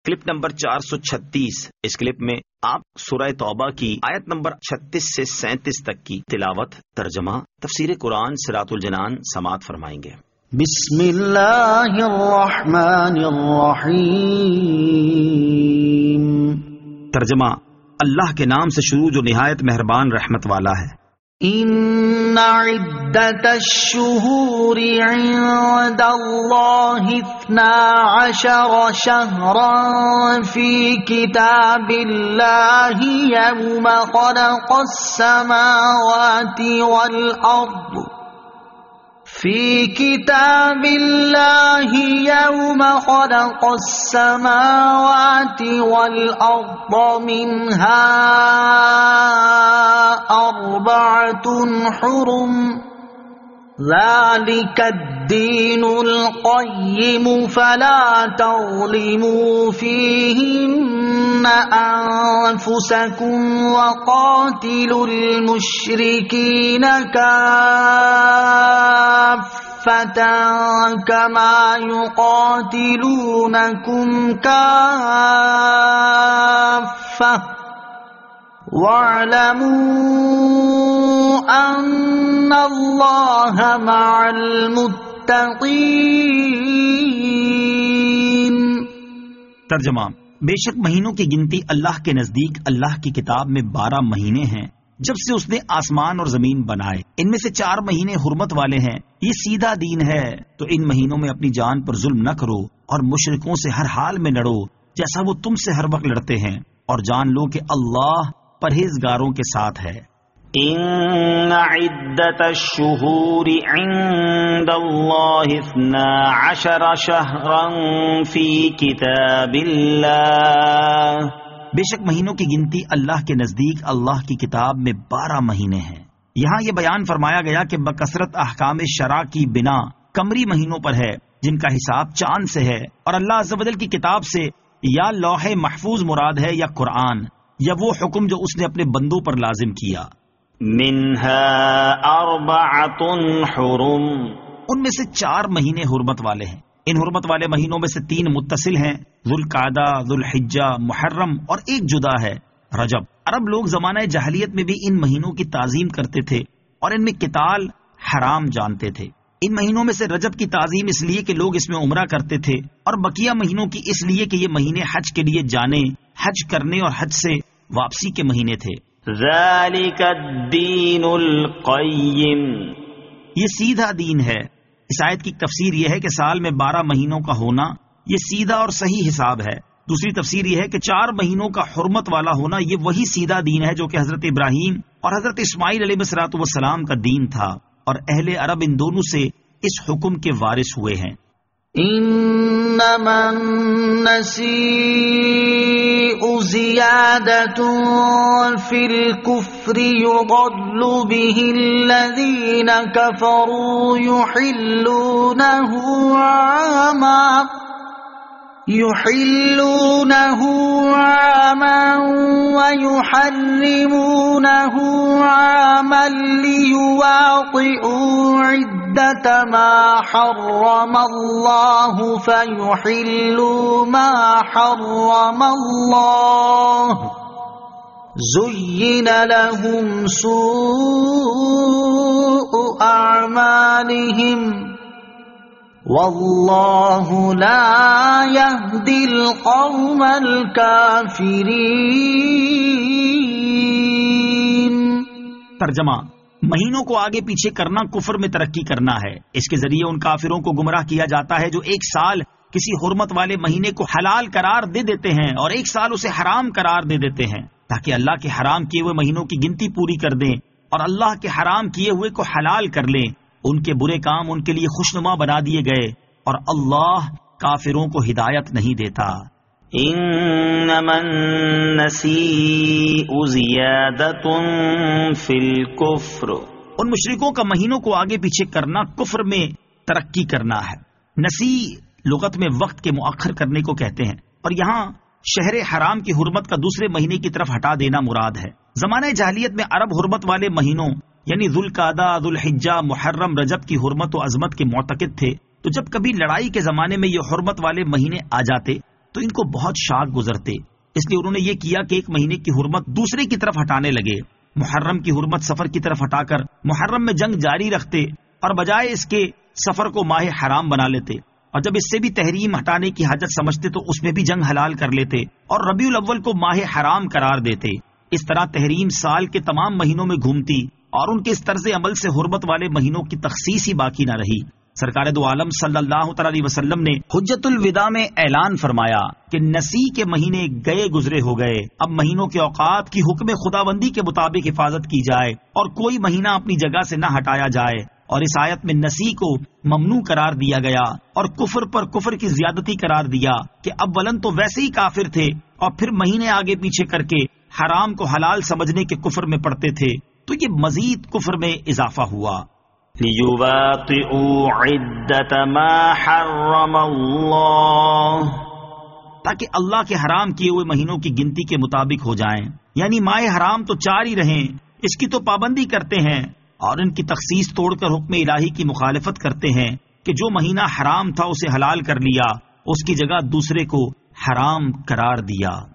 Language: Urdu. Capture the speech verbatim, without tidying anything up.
کلپ نمبر چار سو چھتیس. اس کلپ میں آپ سورہ توبہ کی آیت نمبر چھتیس سے سینتیس تک کی تلاوت، ترجمہ، تفسیر قرآن صراط الجنان سماعت فرمائیں گے. بسم اللہ الرحمن الرحیم. ترجمہ: اللہ کے نام سے شروع جو نہایت مہربان رحمت والا ہے. ان عدت الشہور عند اللہ اثنا عشر شہرا فی کتاب اللہ یوم خلق السماوات والارض فی کتاب اللہ یوم خلق السماوات والارض منها اربعۃ حرم ذلك الدین القیم فلا تظلموا فیہن انفسکم وقاتلوا المشرکین کافۃ کما یقاتلونکم کافۃ وَاعْلَمُوا أَنَّ اللَّهَ مَعَ الْمُتَّقِينَ. ترجمہ: بے شک مہینوں کی گنتی اللہ کے نزدیک اللہ کی کتاب میں بارہ مہینے ہیں جب سے اس نے آسمان اور زمین بنائے. ان میں سے چار مہینے حرمت والے ہیں. یہ سیدھا دین ہے. تو ان مہینوں میں اپنی جان پر ظلم نہ کرو اور مشرکوں سے ہر حال میں لڑو جیسا وہ تم سے ہر وقت لڑتے ہیں، اور جان لو کہ اللہ پرہیزگاروں کے ساتھ ہے. ان عدت الشہور عند اللہ اثنا عشر شہرا فی کتاب اللہ. بے شک مہینوں کی گنتی اللہ کے نزدیک اللہ کی کتاب میں بارہ مہینے ہیں. یہاں یہ بیان فرمایا گیا کہ بکثرت احکام شرع کی بنا قمری مہینوں پر ہے جن کا حساب چاند سے ہے، اور اللہ عز و جل کی کتاب سے یا لوح محفوظ مراد ہے یا قرآن یا وہ حکم جو اس نے اپنے بندوں پر لازم کیا. منها اربعۃ حرم. ان میں سے چار مہینے حرمت والے ہیں. ان حرمت والے مہینوں میں سے تین متصل ہیں، ذوالقعدہ، ذوالحجہ، محرم، اور ایک جدا ہے، رجب. عرب لوگ زمانہ جاہلیت میں بھی ان مہینوں کی تعظیم کرتے تھے اور ان میں قتال حرام جانتے تھے. ان مہینوں میں سے رجب کی تعظیم اس لیے کہ لوگ اس میں عمرہ کرتے تھے، اور بقیہ مہینوں کی اس لیے کہ یہ مہینے حج کے لیے جانے، حج کرنے اور حج سے واپسی کے مہینے تھے. ذالک الدین القیم. یہ سیدھا دین ہے. اس آیت کی تفسیر یہ ہے کہ سال میں بارہ مہینوں کا ہونا یہ سیدھا اور صحیح حساب ہے. دوسری تفسیر یہ ہے کہ چار مہینوں کا حرمت والا ہونا یہ وہی سیدھا دین ہے جو کہ حضرت ابراہیم اور حضرت اسماعیل علیہ الصلوۃ والسلام کا دین تھا، اور اہل عرب ان دونوں سے اس حکم کے وارث ہوئے ہیں. انما النسیء زیادۃ فی الکفر یضل به الذین کفروا یحلونہ عاما يحلونه عاما ويحرمونه عاما ليواطئوا عدة ما حرم الله فيحلوا ما حرم الله زين لهم سوء أعمالهم واللہ لا یہدی القوم الکافرین. ترجمہ: مہینوں کو آگے پیچھے کرنا کفر میں ترقی کرنا ہے. اس کے ذریعے ان کافروں کو گمراہ کیا جاتا ہے جو ایک سال کسی حرمت والے مہینے کو حلال قرار دے دیتے ہیں اور ایک سال اسے حرام قرار دے دیتے ہیں تاکہ اللہ کے حرام کیے ہوئے مہینوں کی گنتی پوری کر دیں اور اللہ کے حرام کیے ہوئے کو حلال کر لیں. ان کے برے کام ان کے لیے خوشنما بنا دیے گئے اور اللہ کافروں کو ہدایت نہیں دیتا. انما النسیء زیادۃ فی الکفر. ان مشرکوں کا مہینوں کو آگے پیچھے کرنا کفر میں ترقی کرنا ہے. نسی لغت میں وقت کے مؤخر کرنے کو کہتے ہیں، اور یہاں شہر حرام کی حرمت کا دوسرے مہینے کی طرف ہٹا دینا مراد ہے. زمانہ جاہلیت میں عرب حرمت والے مہینوں یعنی ذوالقعدہ، ذوالحجہ، محرم، رجب کی حرمت و عظمت کے معتقد تھے. تو جب کبھی لڑائی کے زمانے میں یہ حرمت والے مہینے آ جاتے تو ان کو بہت شاک گزرتے، اس لیے انہوں نے یہ کیا کہ ایک مہینے کی حرمت دوسرے کی طرف ہٹانے لگے۔ محرم کی حرمت سفر کی طرف ہٹا کر محرم میں جنگ جاری رکھتے اور بجائے اس کے سفر کو ماہ حرام بنا لیتے، اور جب اس سے بھی تحریم ہٹانے کی حاجت سمجھتے تو اس میں بھی جنگ حلال کر لیتے اور ربیع الاول کو ماہ حرام قرار دیتے۔ اس طرح تحریم سال کے تمام مہینوں میں گھومتی اور ان کے اس طرز عمل سے حرمت والے مہینوں کی تخصیص ہی باقی نہ رہی۔ سرکار دو عالم صلی اللہ تعالی علیہ وسلم نے حجت الوداع میں اعلان فرمایا کہ نسی کے مہینے گئے گزرے ہو گئے، اب مہینوں کے اوقات کی حکم خداوندی کے مطابق حفاظت کی جائے اور کوئی مہینہ اپنی جگہ سے نہ ہٹایا جائے۔ اور اس آیت میں نسی کو ممنوع قرار دیا گیا اور کفر پر کفر کی زیادتی قرار دیا کہ اولن تو ویسے ہی کافر تھے اور پھر مہینے آگے پیچھے کر کے حرام کو حلال سمجھنے کے کفر میں پڑتے تھے، تو یہ مزید کفر میں اضافہ ہوا۔ لِيُوَاطِئُوا عِدَّةَ مَا حَرَّمَ اللَّهُ، تاکہ اللہ کے حرام کیے ہوئے مہینوں کی گنتی کے مطابق ہو جائیں، یعنی ماہ حرام تو چار ہی رہیں، اس کی تو پابندی کرتے ہیں اور ان کی تخصیص توڑ کر حکم الہی کی مخالفت کرتے ہیں کہ جو مہینہ حرام تھا اسے حلال کر لیا، اس کی جگہ دوسرے کو حرام قرار دیا۔